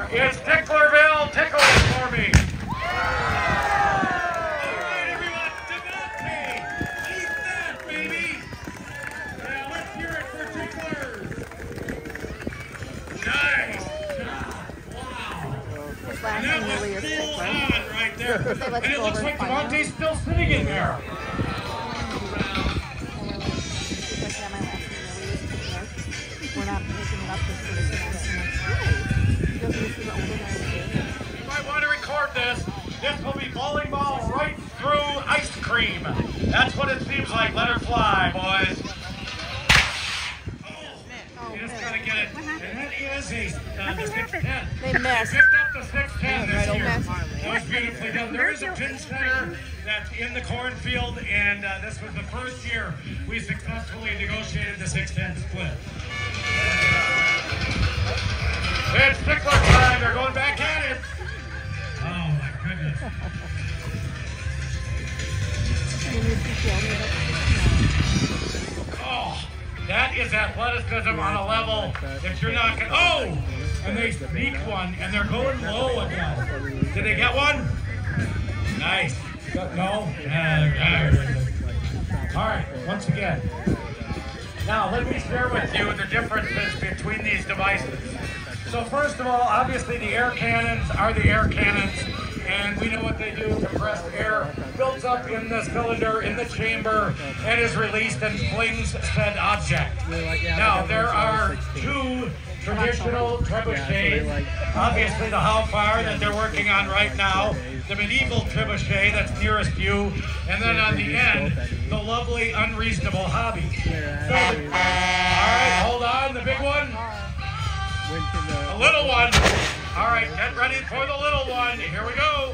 It's Ticklerville. Tickle it for me. All right, everyone, stick it up, me. Keep that, baby. Yeah, let's hear it for Ticklers. Nice job. Wow. And that was full on right there. And it looks like Devontae's still sitting in there. We're not picking it up just for the You might want to record this. This will be bowling ball right through ice cream. That's what it seems like. Let her fly, boys. Oh, you just gotta get it. And that is a the 610. They missed. Picked up the 610 this year. That was beautifully done. There is a pin setter that's in the cornfield, and this was the first year we successfully negotiated the 610 split. It's Tickler time. They're going back at it. Oh my goodness. Oh, that is athleticism on a level that you're not going to. Oh! And they sneak one, and they're going low again. Did they get one? Nice. No? All right, once again. Now, let me share with you the differences between these devices. So first of all, obviously the air cannons are the air cannons, and we know what they do. Compressed air builds up in the cylinder, in the chamber, and is released and flings said object. Now, there are two traditional trebuchets. Obviously the How Far that they're working on right now, the medieval trebuchet that's nearest you, and then on the end, the lovely Unreasonable Hobby. So, all right, hold on, the big one. The little one. All right, get ready for the little one. Here we go.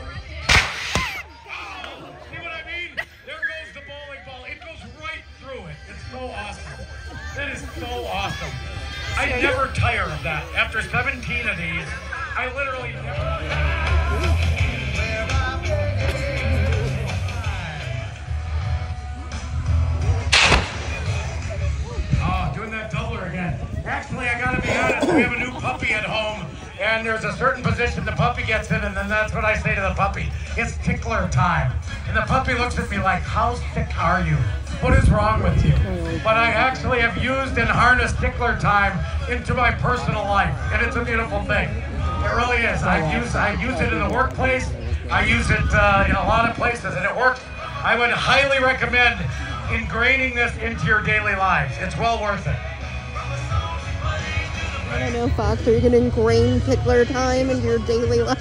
Oh, see what I mean? There goes the bowling ball. It goes right through it. It's so awesome. That is so awesome. I never tire of that. After 17 of these, I literally never. Oh, doing that doubler again. Actually, I gotta be honest, we have a new puppy at home, and there's a certain position the puppy gets in, and then that's what I say to the puppy. It's tickler time. And the puppy looks at me like, how sick are you? What is wrong with you? But I actually have used and harnessed tickler time into my personal life, and it's a beautiful thing. It really is. I use it in the workplace. I use it in a lot of places, and it works. I would highly recommend ingraining this into your daily lives. It's well worth it. I don't know, Fox. Are you going to ingrain tickler time into your daily life?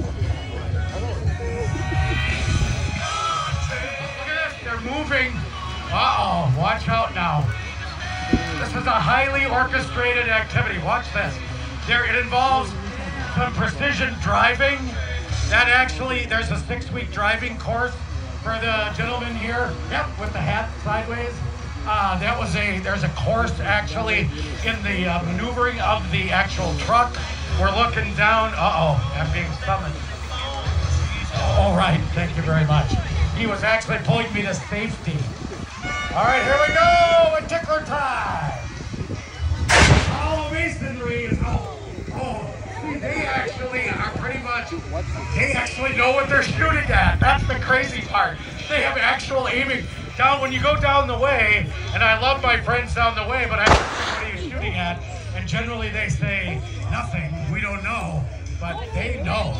Look at this. They're moving. Uh-oh. Watch out now. This is a highly orchestrated activity. Watch this. It involves some precision driving. That actually, there's a 6-week driving course for the gentleman here. Yep, with the hat sideways. There's a course actually in the maneuvering of the actual truck. We're looking down. Uh-oh, I'm being summoned. All right, thank you very much. He was actually pulling me to safety. All right, here we go with tickler time. Oh, masonry is, see, they actually are pretty much, they actually know what they're shooting at. That's the crazy part. They have actual aiming. Down when you go down the way, and I love my friends down the way, but I don't know what are you shooting at, and generally they say nothing, we don't know, but they know.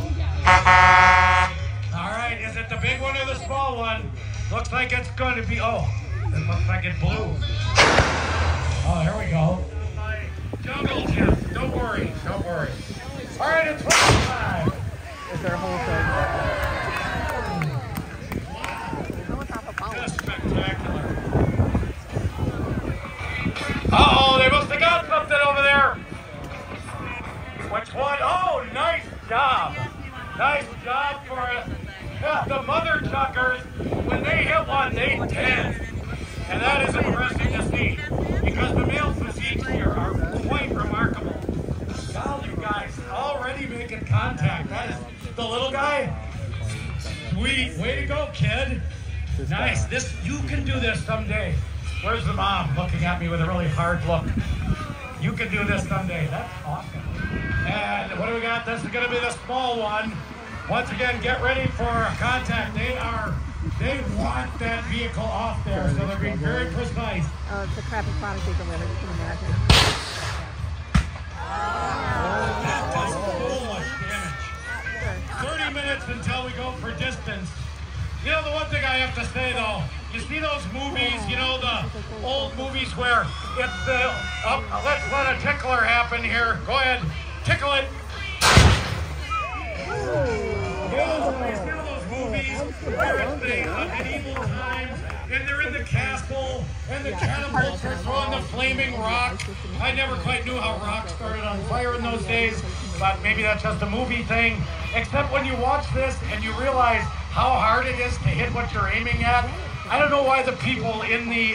All right, is it the big one or the small one? Looks like it's going to be, it looks like it blew. Oh, here we go. Jungle gym, don't worry. All right, it's time. Is there a whole thing? Spectacular. Uh-oh, they must have got something over there. Which one? Oh, nice job. Nice job for us. The mother chuckers, when they hit one, they 10. And that is impressive to see, because the male physiques here are quite remarkable. Wow, you guys already making contact. That is the little guy. Sweet. Way to go, kid. Nice. You can do this someday. Where's the mom looking at me with a really hard look? You can do this someday. That's awesome. And what do we we got? This is going to be the small one. Once again, get ready for contact. They want that vehicle off there, so they're being very precise. Oh, it's a crappy product they delivered, you can imagine. That does so much damage. 30 minutes until we go for distance. You know, the one thing I have to say, though, you see those movies, you know, the old movies where it's the, let's let a tickler happen here. Go ahead, tickle it. You know those movies where it's the medieval times, and they're in the castle, and the cannibals are throwing the flaming rock. I never quite knew how rocks started on fire in those days, but maybe that's just a movie thing. Except when you watch this and you realize how hard it is to hit what you're aiming at. I don't know why the people in the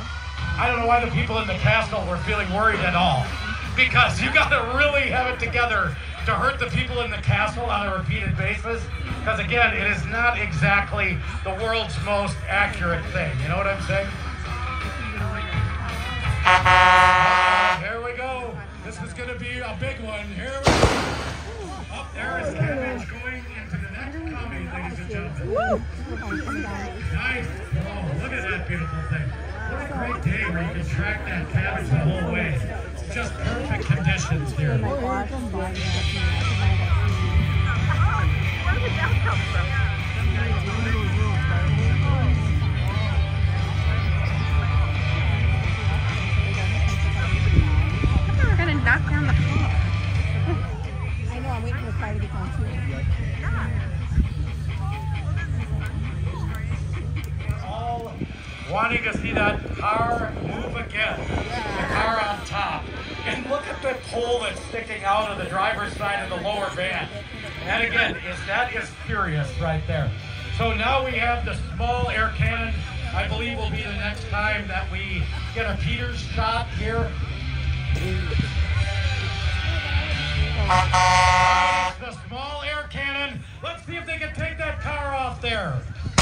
castle were feeling worried at all, because you got to really have it together to hurt the people in the castle on a repeated basis. Because again, it is not exactly the world's most accurate thing. You know what I'm saying? Here we go. This is going to be a big one. Here we go. Up there is Cabbage going into the next comedy, ladies and gentlemen. Nice. Oh, look at that beautiful thing. What a great day where you can track that cabbage the whole way. It's just perfect conditions here. Where did that come from? We're gonna knock down the car. I know, I'm waiting for the car to be gone too. All wanting to see that car move again. The car on top. And look at the pole that's sticking out of the driver's side of the lower van. And again, that is furious right there. So now we have the small air cannon. I believe will be the next time that we get a Peters shot here. The small air cannon. Let's see if they can take that car off there.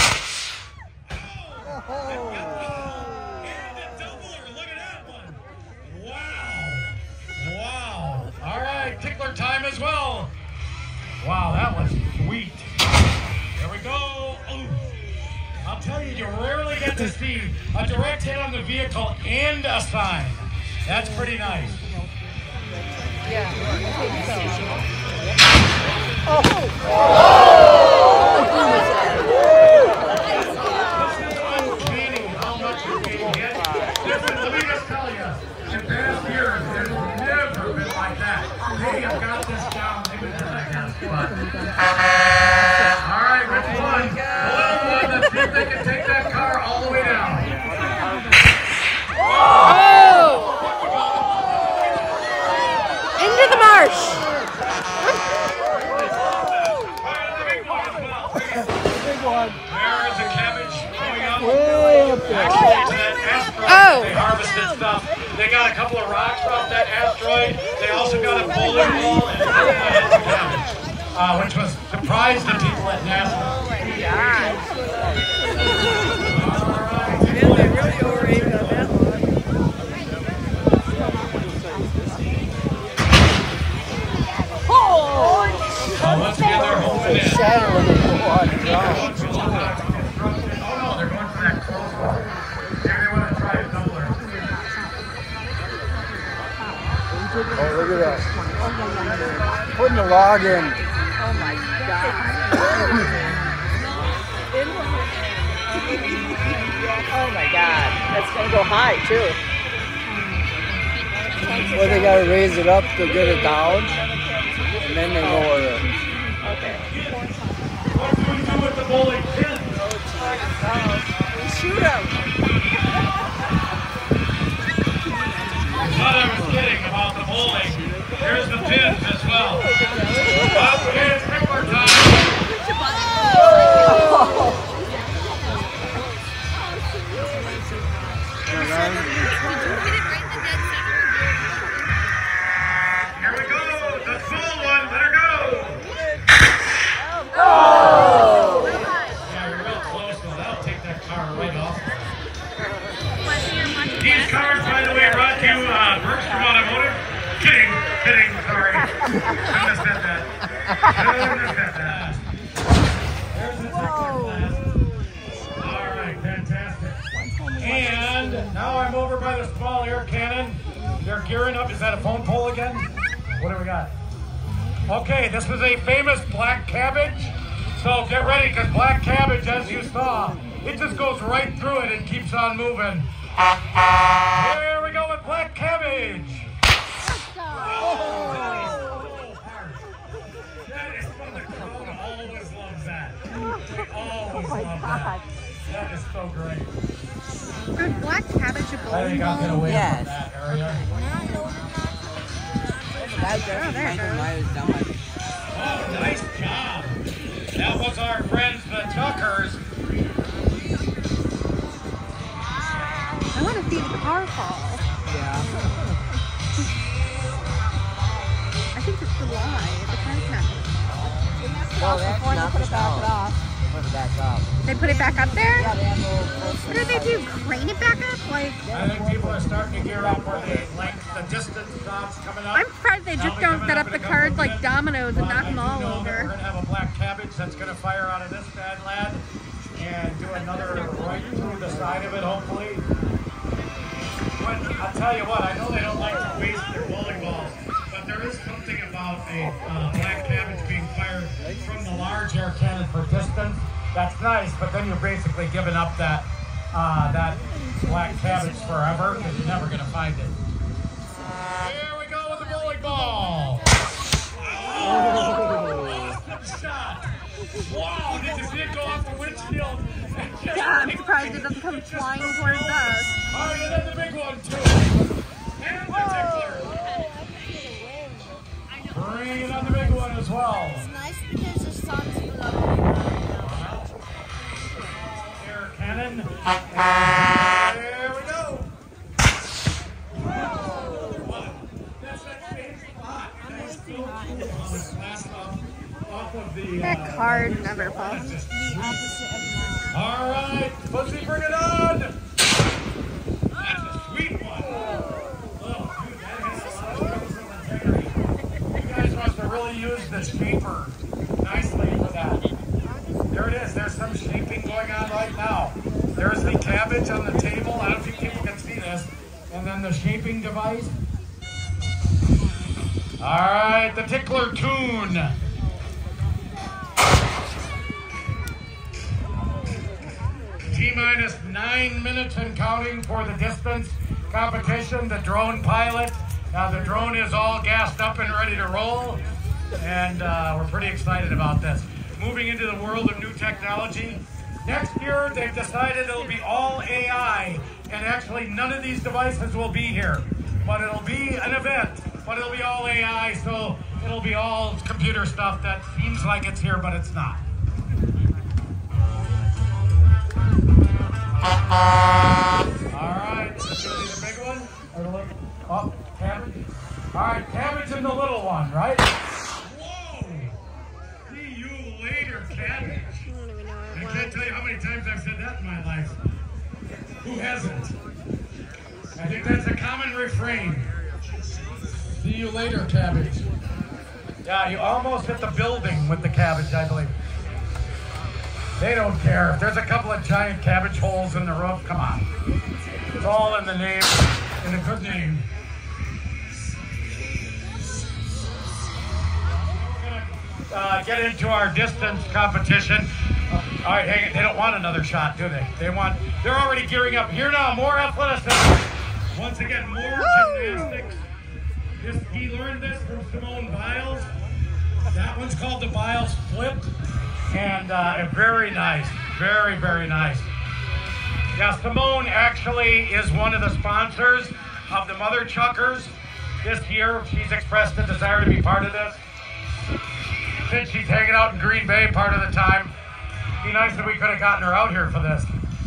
And a doubler. Look at that one. Wow. Wow. All right, tickler time as well. Wow, that was sweet. There we go. Ooh. I'll tell you, you rarely get to see a direct hit on the vehicle and a sign. That's pretty nice. Yeah, I think How much you're being hit. Listen, let me just tell you, in past years, there's never been like that. They have got this down. They've been doing that spot. All right, which one? The little one. Let's see if they can take that car all the way down. into the marsh. There is a cabbage going up. Actually, it's an asteroid. They harvested stuff. They got a couple of rocks off that asteroid. They also got a bowling ball and a cabbage, which was surprised the people at NASA. Oh my God. All right. They really overrated on that one. So once again, they're hoping in. Shatter when they go on the ground. Oh no, they're going for that close one. Maybe they want to try a doubler. Oh, look at that. Putting the log in. Oh my God. Oh my God. That's going to go high too. Well, they gotta raise it up to get it down, and then they lower it. Okay. What do we do with the bowling pin? Shoot him. Thought I was kidding about the bowling. Here's the pins as well. Okay, it's tickler time. Here we go. The small one. Let her go. Yeah, you're real close, though. That'll take that car right off. These cars, by the way, brought to you Bergstrom Automotive. Kidding, sorry. said that. Shouldn't have said that. There's the tickler class. All right, fantastic. And now I'm over by the small air cannon. They're gearing up. Is that a phone pole again? What do we got? Okay, this was a famous black cabbage. So get ready, because black cabbage, as you saw, it just goes right through it and keeps on moving. Here we go with black cabbage. Oh. That is from the crowd. Always loves that. They always love that. That is so great. Good black cabbage a I bowling think I'll get ball. away Yes. from that area. Oh, nice job. That was our friends, the Tuckers. I want to see the car fall. Yeah. I think it's the lie. The car cabinet. Well, that's not put it back off. Put it back up. They put it back up there? Yeah, they have little What do they do? Crane it back up? Like, I think people are starting to gear up where the distance stops coming up. I'm surprised they just don't set up the cards like dominoes and knock them all We're over. going to have a black cabbage that's going to fire out of this bad lad and do another right through the side of it, hopefully. But I'll tell you what, I know they don't like to waste their bowling balls, but there is something about a black cabbage being fired from the large air cannon for distance. That's nice, but then you're basically giving up that black cabbage forever because you're never going to find it. Here we go with the bowling ball. Oh, awesome shot. Wow, did you see it go off the windshield? Yeah, I'm surprised it doesn't come flying towards us. All right, and then the big one, too. And the tickler. Bring it on the big one as well. It's nice because the sun's below. Air cannon. There we go. That's that same spot. That's so cool. It's last off of the... That card never falls. The opposite of mine. All right, Pussy, bring it on. That's a sweet one. Oh, dude, that has a lot of physical integrity. You guys must have really used the shaper nicely for that. There it is. There's some shaping going on right now. There's the cabbage on the table. I don't think people can see this. And then the shaping device. All right, the tickler tune. T-minus 9 minutes and counting for the distance competition. The drone pilot. The drone is all gassed up and ready to roll. And we're pretty excited about this. Moving into the world of new technology. Next year, they've decided it'll be all AI. And actually, none of these devices will be here. But it'll be an event. But it'll be all AI, so it'll be all computer stuff that seems like it's here, but it's not. All right, this is gonna be the big one. Or the little, oh, cabbage. All right, cabbage and the little one, right? Whoa! See you later, cabbage. I can't tell you how many times I've said that in my life. Who hasn't? I think that's a common refrain. See you later, cabbage. Yeah, you almost hit the building with the cabbage, I believe. They don't care. If there's a couple of giant cabbage holes in the roof, come on. It's all in the name, in a good name. We're gonna get into our distance competition. All right, hang it. They don't want another shot, do they? They're already gearing up. Here now, more athleticism. Once again, more gymnastics. He learned this from Simone Biles. That one's called the Biles Flip. And very nice. Very, very nice. Yeah, Simone actually is one of the sponsors of the Mother Chuckers this year. She's expressed a desire to be part of this. Since she's hanging out in Green Bay part of the time. It'd be nice if we could have gotten her out here for this.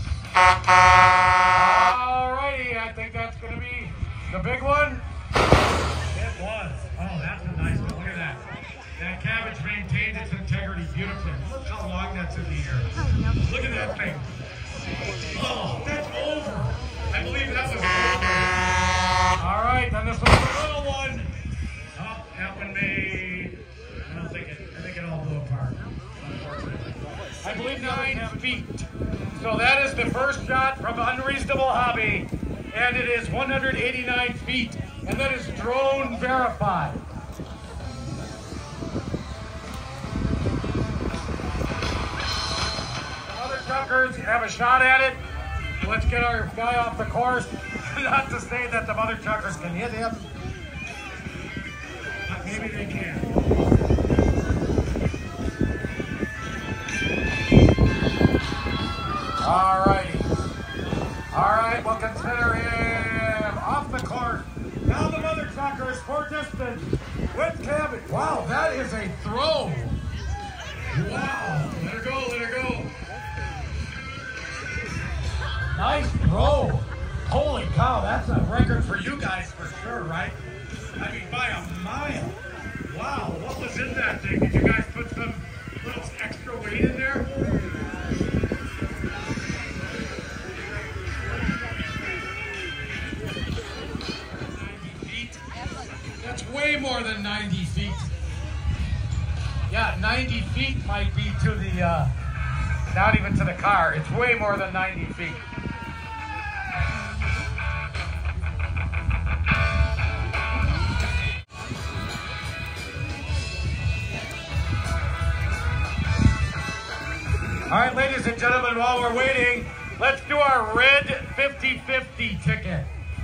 Alrighty, I think that's going to be the big one. It was. Oh, that's a nice one. Look at that. That cabbage maintained its integrity beautifully. Look how long that's in the air. Look at that thing. Oh, that's over. I believe that was over. All right, then this one's a little one. Oh, that one may feet. So that is the first shot from Unreasonable Hobby, and it is 189 feet, and that is drone verified. The other truckers have a shot at it. Let's get our guy off the course. Not to say that the other truckers can hit him. But maybe they can. All righty. All right, we'll consider him off the course. Now the mother truckers for distance with cabbage. Wow, that is a throw. Wow, let her go, let her go. Nice throw. Holy cow, that's a record for you guys for sure, right? I mean, by a mile. Wow, what was in that thing? Did you guys put some little extra weight in there? That's way more than 90 feet. Yeah, 90 feet might be to the, not even to the car. It's way more than 90 feet. All right, ladies and gentlemen, while we're waiting, let's do our red 50/50 ticket.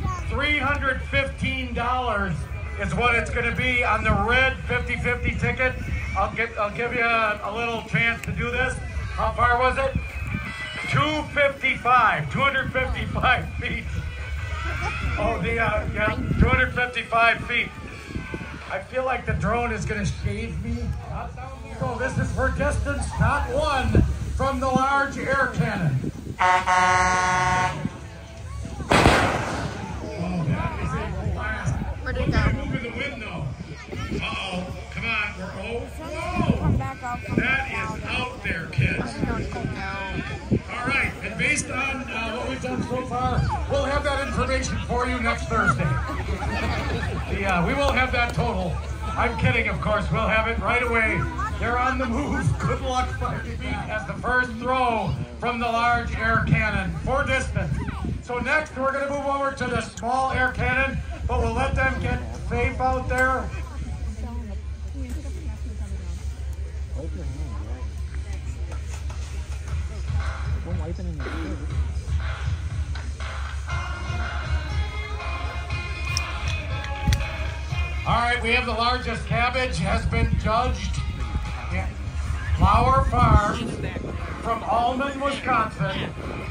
$315 is what it's going to be on the red 50/50 ticket. I'll give you a little chance to do this. How far was it? 255 feet. Oh, yeah, 255 feet. I feel like the drone is going to shave me. So this is for distance, not one, from the large air cannon. Oh, that is a blast. Where'd it go? Move in the wind, though. Uh-oh. Come on. Whoa. That is out there, kids. All right. And based on what we've done so far, we'll have that information for you next Thursday. We will have that total. I'm kidding, of course. We'll have it right away. They're on the move. Good luck finding me as the first throw from the large air cannon for distance. So next, we're going to move over to the small air cannon, but we'll let them get safe out there. All right, we have the largest cabbage has been judged. Flower Farm from Allman, Wisconsin,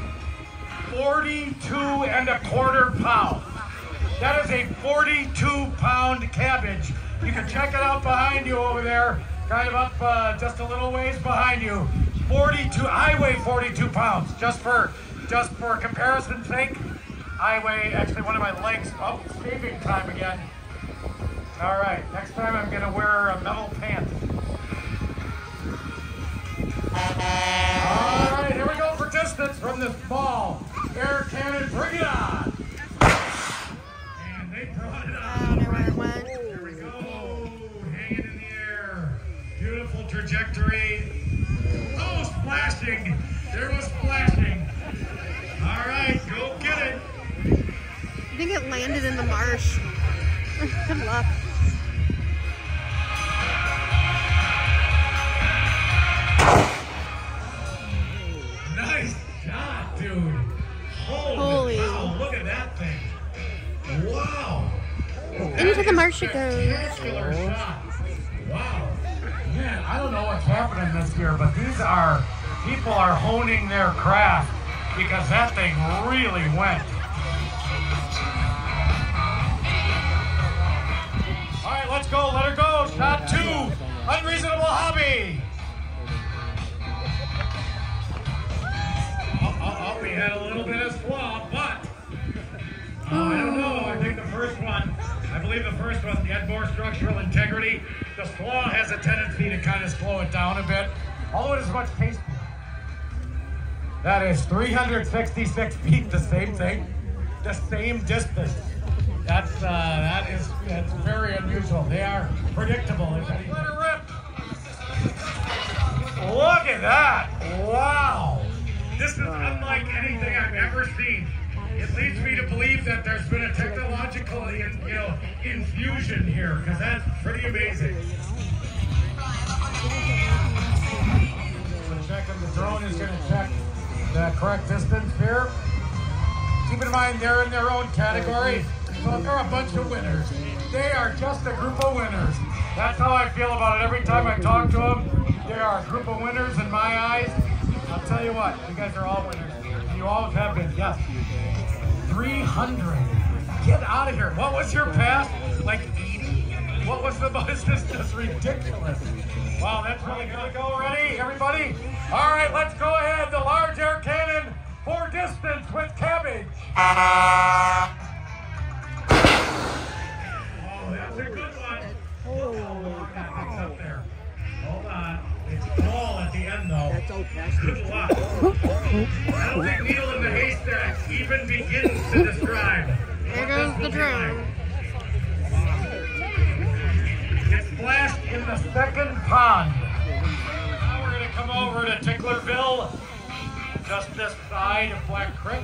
42¼ pounds. That is a 42-pound cabbage. You can check it out behind you over there, kind of up just a little ways behind you. 42. I weigh 42 pounds. Just for comparison's sake, I weigh actually one of my legs. Oh, shaving time again. All right, next time I'm gonna wear a metal pants. All right, here we go for distance from the small air cannon. Bring it on. And they brought it on. There we go. Hanging in the air. Beautiful trajectory. Oh, splashing. There was splashing. All right, go get it. I think it landed in the marsh. Good luck. Nice shot, dude. Holy cow, look at that thing. Wow. Into the marsh it goes. Spectacular shot. Wow. Man, I don't know what's happening this year, but people are honing their craft because that thing really went. All right, let's go. Let her go. Shot 2. Unreasonable Hobby. We had a little bit of slaw, but I don't know. I think I believe the first one had more structural integrity. The slaw has a tendency to kind of slow it down a bit, although it is much tastier. That is 366 feet, the same thing, the same distance. That's very unusual. They are predictable. Let her rip. Look at that. Wow. ever seen. It leads me to believe that there's been a technological, infusion here, because that's pretty amazing. So checking, the drone is going to check the correct distance here. Keep in mind, they're in their own category, so they're a bunch of winners. They are just a group of winners. That's how I feel about it every time I talk to them. They are a group of winners in my eyes. I'll tell you what, you guys are all winners. You always have been, yes. 300. Get out of here. What was your past? Like 80. What was the most? This is just ridiculous. Wow, that's really good. Go, ready, everybody? All right, let's go ahead. The large air cannon for distance with cabbage. Oh, that's a good one. Oh, that's up there. Hold on. It's ball at the end, though. That's okay. Good luck. I don't think needle in the haystack even begins to describe. There goes the drone. It's splashed in the second pond. Now we're going to come over to Ticklerville, just this side of Black Creek.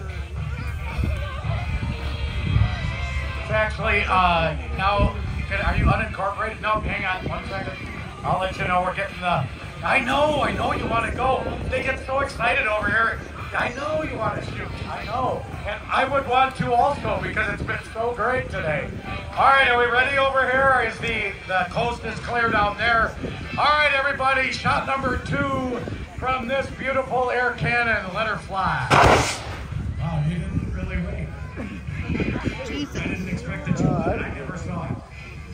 It's actually, now, are you unincorporated? No, hang on 1 second. I'll let you know we're getting the... I know you want to go. They get so excited over here. I know you want to shoot. I know. And I would want to also because it's been so great today. All right, are we ready over here? Is the coast is clear down there? All right, everybody, shot number 2 from this beautiful air cannon. Let her fly. Wow, you didn't really wait. Jesus. I didn't expect it to. I never saw it.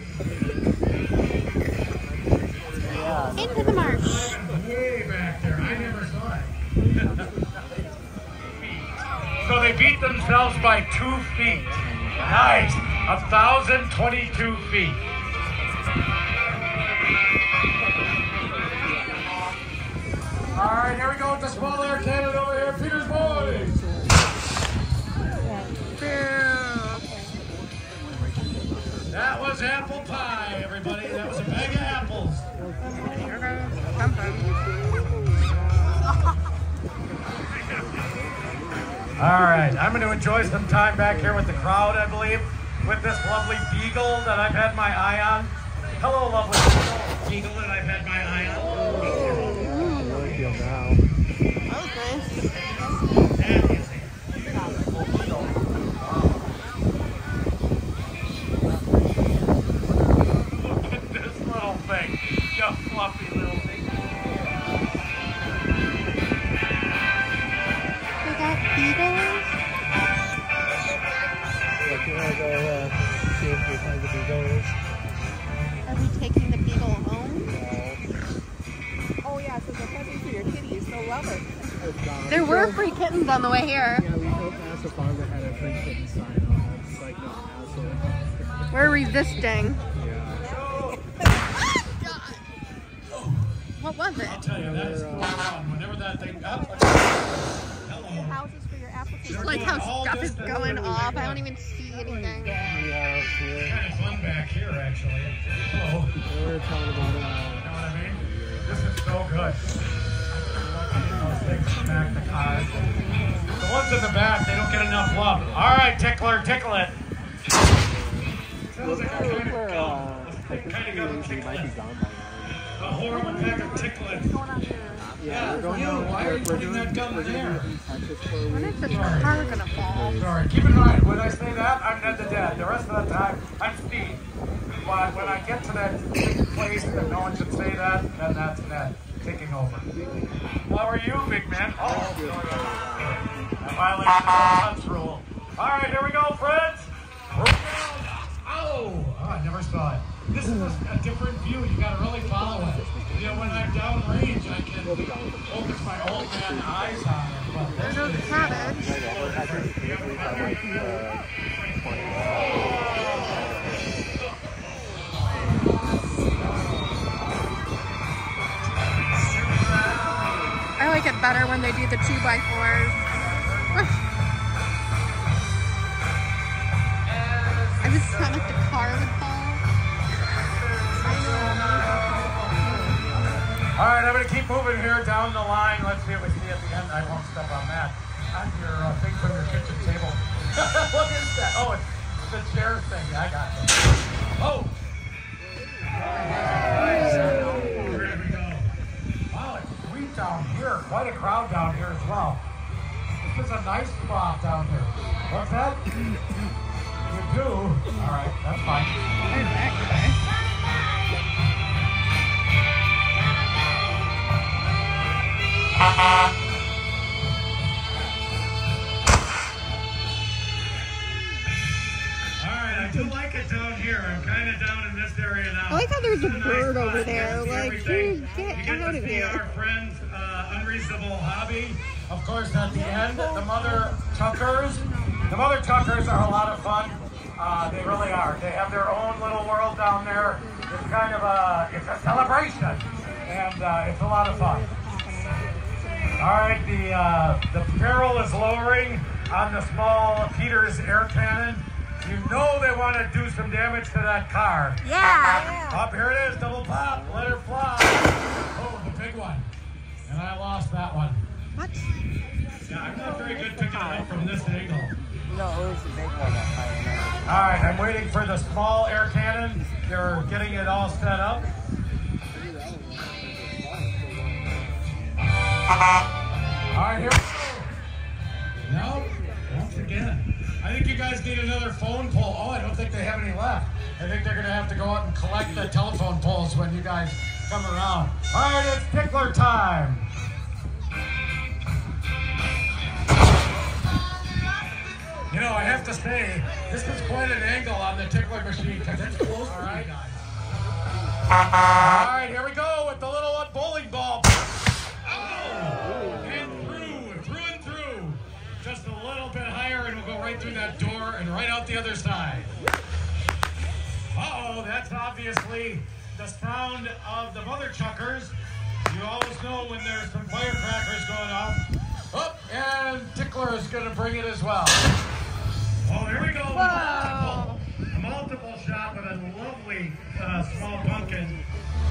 Into the marsh. Way back there. I never saw it. So they beat themselves by 2 feet. Nice. 1,022 feet. All right, here we go with the small air cannon over here. Peter's boys. That was apple pie, everybody. That was a bag of apples. All right, I'm going to enjoy some time back here with the crowd, I believe, with this lovely beagle that I've had my eye on. Hello, lovely beagle that I've had my eye on. I really feel now. That is Look at this little thing. You fluffy little thing. They got beetles. See if we find the beagles. Are we taking the beagle home? Oh yeah, so the present for your kitties. They'll love it. There were free kittens on the way here. Yeah, we drove past a farm that had a free kitten sign on it. It's like, no, asshole. We're resisting. What was I'll it? tell you, that is so fun. Whenever that thing up. Hello. Houses for your apple trees. Just like how stuff is going off. I don't even see anything. Yeah, It's kind of fun back here, actually. Hello. we were talking about You know what I mean? This is so good. Those things smack the car. The ones in the back, they don't get enough love. All right, Tickler, tickle it. Sounds like a kind of gum. Kind of we might be gone by now. a horrible pack of tickling. Yeah, we're going down. Why are you We're putting doing that gun we're there? doing Texas for a When week. is the car gonna fall? Sorry, keep in mind, when I say that, I'm Ned the Dead. The rest of the time, I'm Steve. But when I get to that big place that no one should say that, then that's Ned taking over. How are you, big man? Oh, I violated the hunts rule. All right, here we go, friends. Oh, I never saw it. This is a different view. You got to really follow it. You know, when I'm downrange, I can focus my old man eyes on it. But There goes the cabbage. I like it better when they do the 2x4s. I just thought like the car would fall. All right, I'm going to keep moving here down the line. Let's see what we see at the end. I won't step on that. on your thing from your kitchen table. What is that? Oh, it's the chair thing. I got you. Oh! Where did we go? Wow, it's sweet down here. Quite a crowd down here as well. This is a nice spot down here. What's that? You do? All right, that's fine. There's that guy. Alright, I do like it down here. I'm kind of down in this area now. I like how there's a It's bird nice over spot. there. You Like, can see dude, everything. get out to of see here. our friends, Unreasonable Hobby. Of course, at the end, the Mother Tuckers. The Mother Tuckers are a lot of fun. They really are. They have their own little world down there. It's kind of it's a celebration, and it's a lot of fun. All right, the barrel is lowering on the small Peters air cannon. You know they want to do some damage to that car. Yeah. Up here it is, double pop, let her fly. Oh, the big one. And I lost that one. What? Yeah, I'm not very good picking it up from this angle. No, it was the big one that fired. All right, I'm waiting for the small air cannon. They're getting it all set up. All right, here we go. No, once again. I think you guys need another phone pole. Oh, I don't think they have any left. I think they're going to have to go out and collect the telephone poles when you guys come around. All right, it's tickler time. You know, I have to say, this is quite an angle on the tickler machine because it's close. All right. All right, here we go with the little bowling ball. Oh! And through. Just a little bit higher and we'll go right through that door and right out the other side. Uh-oh, that's obviously the sound of the Mother Chuckers. You always know when there's some firecrackers going off. Oh, and Tickler is going to bring it as well. Oh, here we go. A multiple shot with a lovely small pumpkin.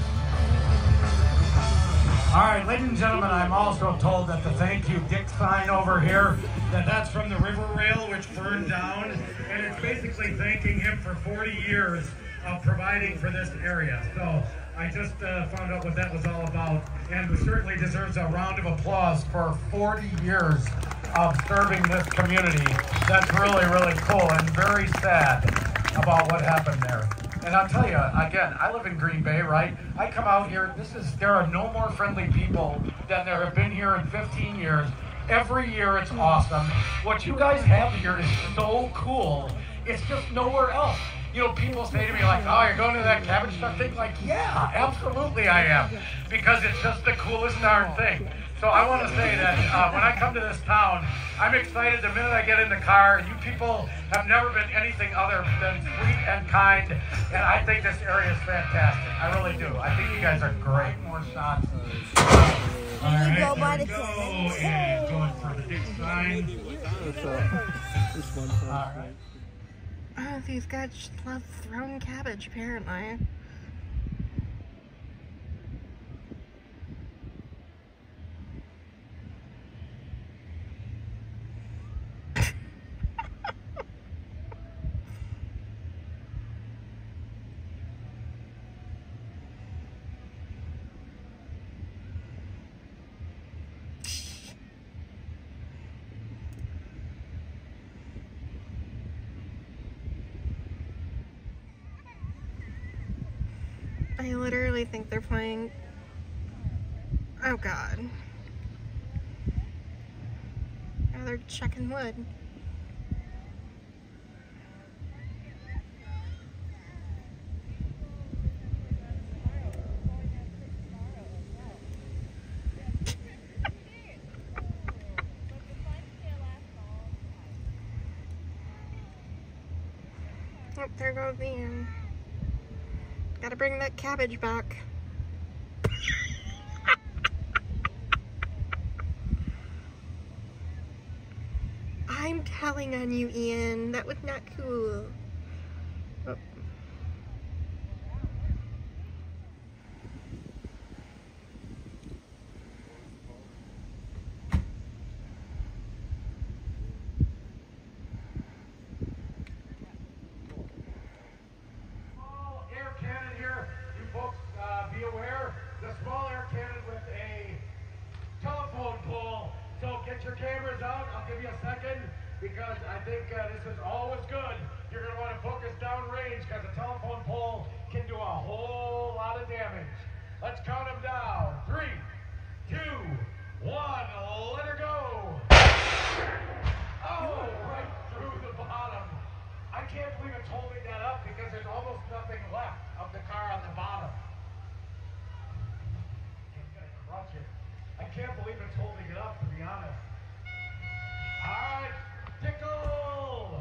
All right, ladies and gentlemen, I'm also told that the thank you Dick sign over here, that's from the river rail which burned down, and it's basically thanking him for 40 years of providing for this area. So I just found out what that was all about, and certainly deserves a round of applause for 40 years of serving this community. That's really, really cool and very sad about what happened there. And I'll tell you, again, I live in Green Bay, right? I come out here, there are no more friendly people than there have been here in 15 years. Every year it's awesome. What you guys have here is so cool. It's just nowhere else. You know, people say to me like, oh, you're going to that cabbage truck thing? Like, yeah, absolutely I am. Because it's just the coolest darn thing. So I want to say that when I come to this town, I'm excited the minute I get in the car. You people have never been anything other than sweet and kind, and I think this area is fantastic. I really do. I think you guys are great. More shots. All right, go by there the we go. tenants. And going for the big sign. This one. All right. Oh, these guys just love throwing cabbage, apparently. I literally think they're playing. Oh god. Oh, they're checking wood. Oh, there goes Ian. Gotta bring that cabbage back. I'm telling on you, Ian. That was not cool. Oh. because I think this is always good. You're going to want to focus downrange because a telephone pole can do a whole lot of damage. Let's count them down. 3, 2, 1, let her go. Oh, right through the bottom. I can't believe it's holding that up because there's almost nothing left of the car on the bottom. It's going to crush it. I can't believe it's holding it up, to be honest. All right, tickle.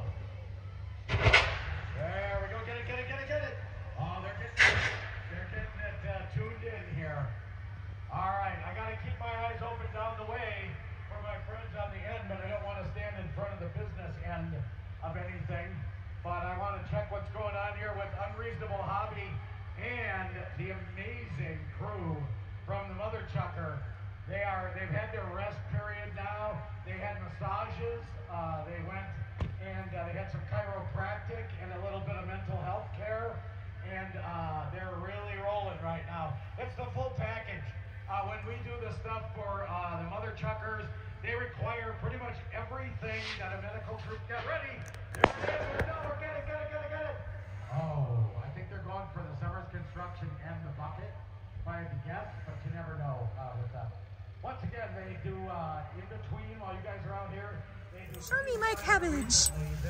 There we go. Get it, get it, get it, get it. Oh, they're getting it tuned in here. All right, I got to keep my eyes open down the way for my friends on the end, but I don't want to stand in front of the business end of anything. But I want to check what's going on here with Unreasonable Hobby and the amazing crew from the Mother Chucker. They've had their rest period now. They had massages. They went and they had some chiropractic and a little bit of mental health care. And they're really rolling right now. It's the full package. When we do the stuff for the Mother Chuckers, they require pretty much everything that a medical group. Get ready. There it is. No, get it, get it, get it, get it. Oh, I think they're going for the Summers Construction and the bucket, if I had to guess, but you never know with that. Once again, they do in between while you guys are out here. Show me my cabbage.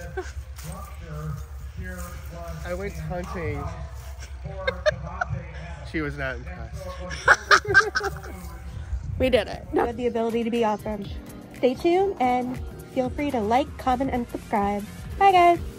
I went hunting. She was not impressed. We did it. You have the ability to be awesome. Stay tuned and feel free to like, comment, and subscribe. Bye, guys.